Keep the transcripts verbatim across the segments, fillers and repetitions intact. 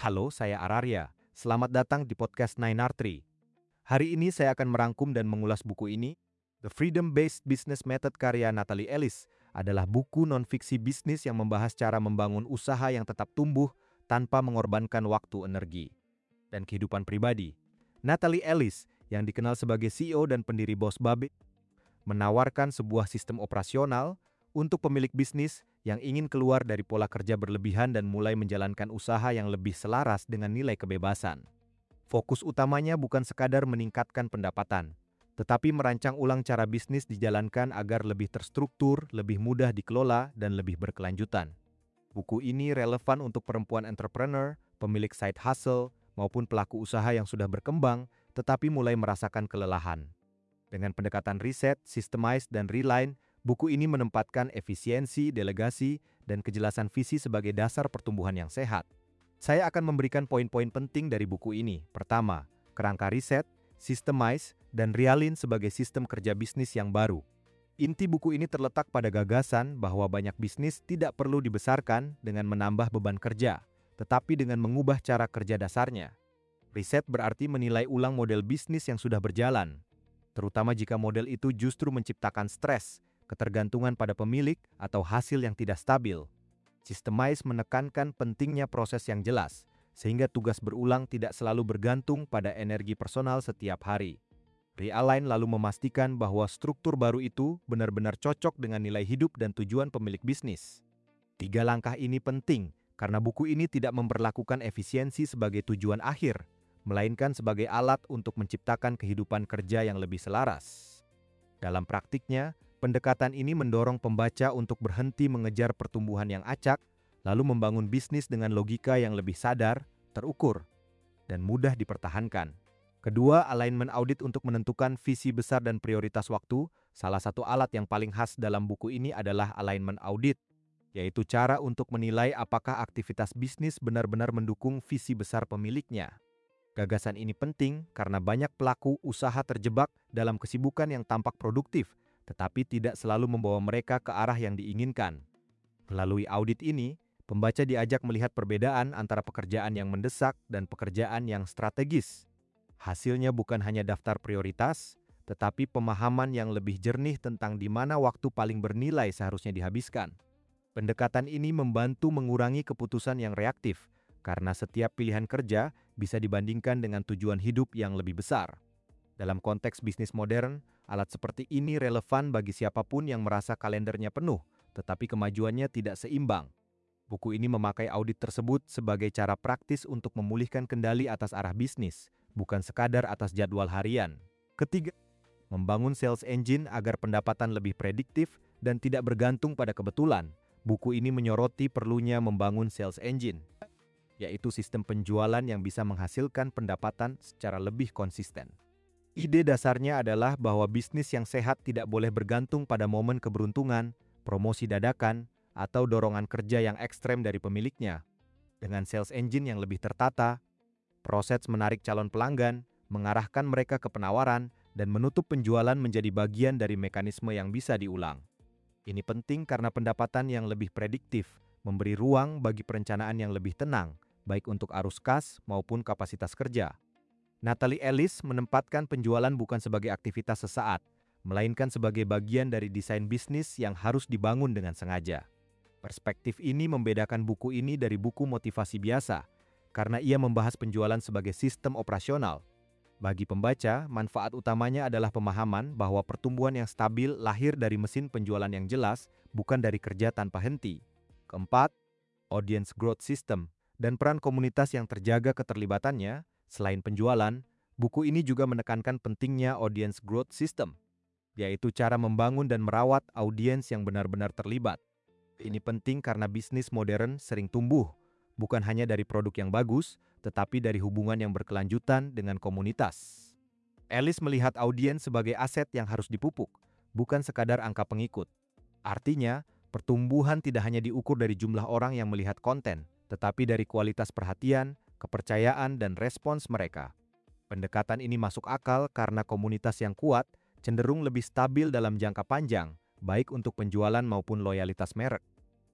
Halo, saya Araria. Selamat datang di podcast Nine R Tree. Hari ini saya akan merangkum dan mengulas buku ini. The Freedom-Based Business Method karya Natalie Ellis adalah buku non-fiksi bisnis yang membahas cara membangun usaha yang tetap tumbuh tanpa mengorbankan waktu, energi, dan kehidupan pribadi. Natalie Ellis, yang dikenal sebagai C E O dan pendiri BossBabe, menawarkan sebuah sistem operasional untuk pemilik bisnis yang ingin keluar dari pola kerja berlebihan dan mulai menjalankan usaha yang lebih selaras dengan nilai kebebasan. Fokus utamanya bukan sekadar meningkatkan pendapatan, tetapi merancang ulang cara bisnis dijalankan agar lebih terstruktur, lebih mudah dikelola, dan lebih berkelanjutan. Buku ini relevan untuk perempuan entrepreneur, pemilik side hustle, maupun pelaku usaha yang sudah berkembang, tetapi mulai merasakan kelelahan. Dengan pendekatan riset, systemize, dan reline, buku ini menempatkan efisiensi, delegasi, dan kejelasan visi sebagai dasar pertumbuhan yang sehat. Saya akan memberikan poin-poin penting dari buku ini. Pertama, kerangka riset, systemize, dan realign sebagai sistem kerja bisnis yang baru. Inti buku ini terletak pada gagasan bahwa banyak bisnis tidak perlu dibesarkan dengan menambah beban kerja, tetapi dengan mengubah cara kerja dasarnya. Riset berarti menilai ulang model bisnis yang sudah berjalan, terutama jika model itu justru menciptakan stres, ketergantungan pada pemilik, atau hasil yang tidak stabil. Systemize menekankan pentingnya proses yang jelas, sehingga tugas berulang tidak selalu bergantung pada energi personal setiap hari. Realign lalu memastikan bahwa struktur baru itu benar-benar cocok dengan nilai hidup dan tujuan pemilik bisnis. Tiga langkah ini penting, karena buku ini tidak memperlakukan efisiensi sebagai tujuan akhir, melainkan sebagai alat untuk menciptakan kehidupan kerja yang lebih selaras. Dalam praktiknya, pendekatan ini mendorong pembaca untuk berhenti mengejar pertumbuhan yang acak, lalu membangun bisnis dengan logika yang lebih sadar, terukur, dan mudah dipertahankan. Kedua, alignment audit untuk menentukan visi besar dan prioritas waktu. Salah satu alat yang paling khas dalam buku ini adalah alignment audit, yaitu cara untuk menilai apakah aktivitas bisnis benar-benar mendukung visi besar pemiliknya. Gagasan ini penting karena banyak pelaku usaha terjebak dalam kesibukan yang tampak produktif, tetapi tidak selalu membawa mereka ke arah yang diinginkan. Melalui audit ini, pembaca diajak melihat perbedaan antara pekerjaan yang mendesak dan pekerjaan yang strategis. Hasilnya bukan hanya daftar prioritas, tetapi pemahaman yang lebih jernih tentang di mana waktu paling bernilai seharusnya dihabiskan. Pendekatan ini membantu mengurangi keputusan yang reaktif, karena setiap pilihan kerja bisa dibandingkan dengan tujuan hidup yang lebih besar. Dalam konteks bisnis modern, alat seperti ini relevan bagi siapapun yang merasa kalendernya penuh, tetapi kemajuannya tidak seimbang. Buku ini memakai audit tersebut sebagai cara praktis untuk memulihkan kendali atas arah bisnis, bukan sekadar atas jadwal harian. Ketiga, membangun sales engine agar pendapatan lebih prediktif dan tidak bergantung pada kebetulan. Buku ini menyoroti perlunya membangun sales engine, yaitu sistem penjualan yang bisa menghasilkan pendapatan secara lebih konsisten. Ide dasarnya adalah bahwa bisnis yang sehat tidak boleh bergantung pada momen keberuntungan, promosi dadakan, atau dorongan kerja yang ekstrem dari pemiliknya. Dengan sales engine yang lebih tertata, proses menarik calon pelanggan, mengarahkan mereka ke penawaran, dan menutup penjualan menjadi bagian dari mekanisme yang bisa diulang. Ini penting karena pendapatan yang lebih prediktif memberi ruang bagi perencanaan yang lebih tenang, baik untuk arus kas maupun kapasitas kerja. Natalie Ellis menempatkan penjualan bukan sebagai aktivitas sesaat, melainkan sebagai bagian dari desain bisnis yang harus dibangun dengan sengaja. Perspektif ini membedakan buku ini dari buku motivasi biasa, karena ia membahas penjualan sebagai sistem operasional. Bagi pembaca, manfaat utamanya adalah pemahaman bahwa pertumbuhan yang stabil lahir dari mesin penjualan yang jelas, bukan dari kerja tanpa henti. Keempat, audience growth system dan peran komunitas yang terjaga keterlibatannya. Selain penjualan, buku ini juga menekankan pentingnya audience growth system, yaitu cara membangun dan merawat audiens yang benar-benar terlibat. Ini penting karena bisnis modern sering tumbuh, bukan hanya dari produk yang bagus, tetapi dari hubungan yang berkelanjutan dengan komunitas. Ellis melihat audiens sebagai aset yang harus dipupuk, bukan sekadar angka pengikut. Artinya, pertumbuhan tidak hanya diukur dari jumlah orang yang melihat konten, tetapi dari kualitas perhatian, kepercayaan, dan respons mereka. Pendekatan ini masuk akal karena komunitas yang kuat cenderung lebih stabil dalam jangka panjang, baik untuk penjualan maupun loyalitas merek.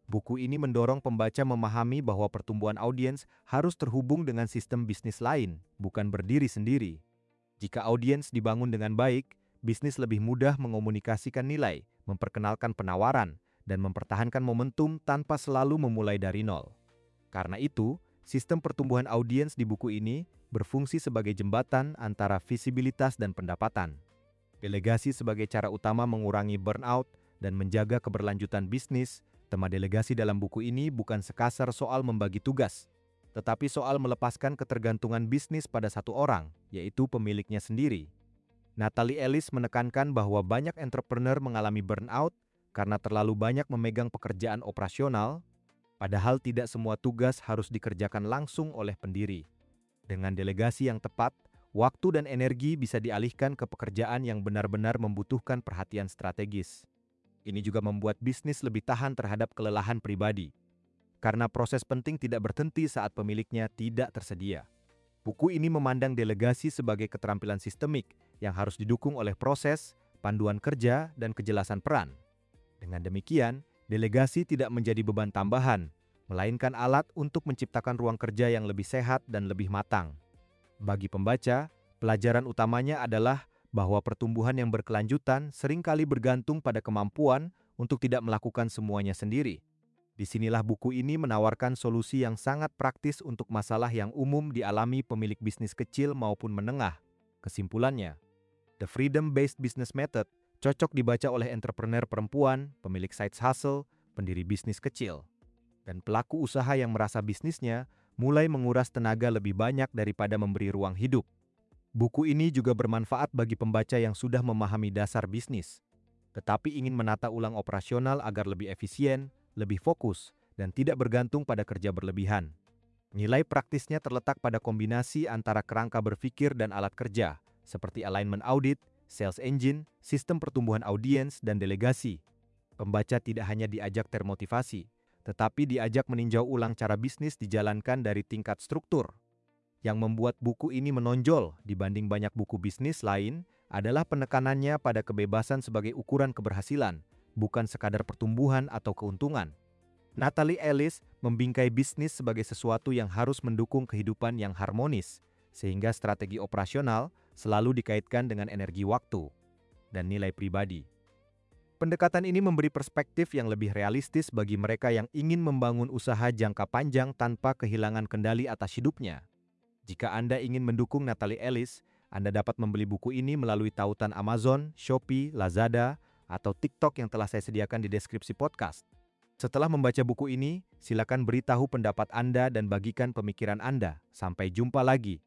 Buku ini mendorong pembaca memahami bahwa pertumbuhan audiens harus terhubung dengan sistem bisnis lain, bukan berdiri sendiri. Jika audiens dibangun dengan baik, bisnis lebih mudah mengomunikasikan nilai, memperkenalkan penawaran, dan mempertahankan momentum tanpa selalu memulai dari nol. Karena itu, sistem pertumbuhan audiens di buku ini berfungsi sebagai jembatan antara visibilitas dan pendapatan. Delegasi sebagai cara utama mengurangi burnout dan menjaga keberlanjutan bisnis. Tema delegasi dalam buku ini bukan sekasar soal membagi tugas, tetapi soal melepaskan ketergantungan bisnis pada satu orang, yaitu pemiliknya sendiri. Natalie Ellis menekankan bahwa banyak entrepreneur mengalami burnout karena terlalu banyak memegang pekerjaan operasional, padahal tidak semua tugas harus dikerjakan langsung oleh pendiri. Dengan delegasi yang tepat, waktu dan energi bisa dialihkan ke pekerjaan yang benar-benar membutuhkan perhatian strategis. Ini juga membuat bisnis lebih tahan terhadap kelelahan pribadi, karena proses penting tidak berhenti saat pemiliknya tidak tersedia. Buku ini memandang delegasi sebagai keterampilan sistemik yang harus didukung oleh proses, panduan kerja, dan kejelasan peran. Dengan demikian, delegasi tidak menjadi beban tambahan, melainkan alat untuk menciptakan ruang kerja yang lebih sehat dan lebih matang. Bagi pembaca, pelajaran utamanya adalah bahwa pertumbuhan yang berkelanjutan seringkali bergantung pada kemampuan untuk tidak melakukan semuanya sendiri. Disinilah buku ini menawarkan solusi yang sangat praktis untuk masalah yang umum dialami pemilik bisnis kecil maupun menengah. Kesimpulannya, The Freedom-Based Business Method cocok dibaca oleh entrepreneur perempuan, pemilik side hustle, pendiri bisnis kecil, dan pelaku usaha yang merasa bisnisnya mulai menguras tenaga lebih banyak daripada memberi ruang hidup. Buku ini juga bermanfaat bagi pembaca yang sudah memahami dasar bisnis, tetapi ingin menata ulang operasional agar lebih efisien, lebih fokus, dan tidak bergantung pada kerja berlebihan. Nilai praktisnya terletak pada kombinasi antara kerangka berpikir dan alat kerja, seperti alignment audit, sales engine, sistem pertumbuhan audiens, dan delegasi. Pembaca tidak hanya diajak termotivasi, tetapi diajak meninjau ulang cara bisnis dijalankan dari tingkat struktur. Yang membuat buku ini menonjol dibanding banyak buku bisnis lain adalah penekanannya pada kebebasan sebagai ukuran keberhasilan, bukan sekadar pertumbuhan atau keuntungan. Natalie Ellis membingkai bisnis sebagai sesuatu yang harus mendukung kehidupan yang harmonis, sehingga strategi operasional selalu dikaitkan dengan energi waktu dan nilai pribadi. Pendekatan ini memberi perspektif yang lebih realistis bagi mereka yang ingin membangun usaha jangka panjang tanpa kehilangan kendali atas hidupnya. Jika Anda ingin mendukung Natalie Ellis, Anda dapat membeli buku ini melalui tautan Amazon, Shopee, Lazada, atau TikTok yang telah saya sediakan di deskripsi podcast. Setelah membaca buku ini, silakan beritahu pendapat Anda dan bagikan pemikiran Anda. Sampai jumpa lagi.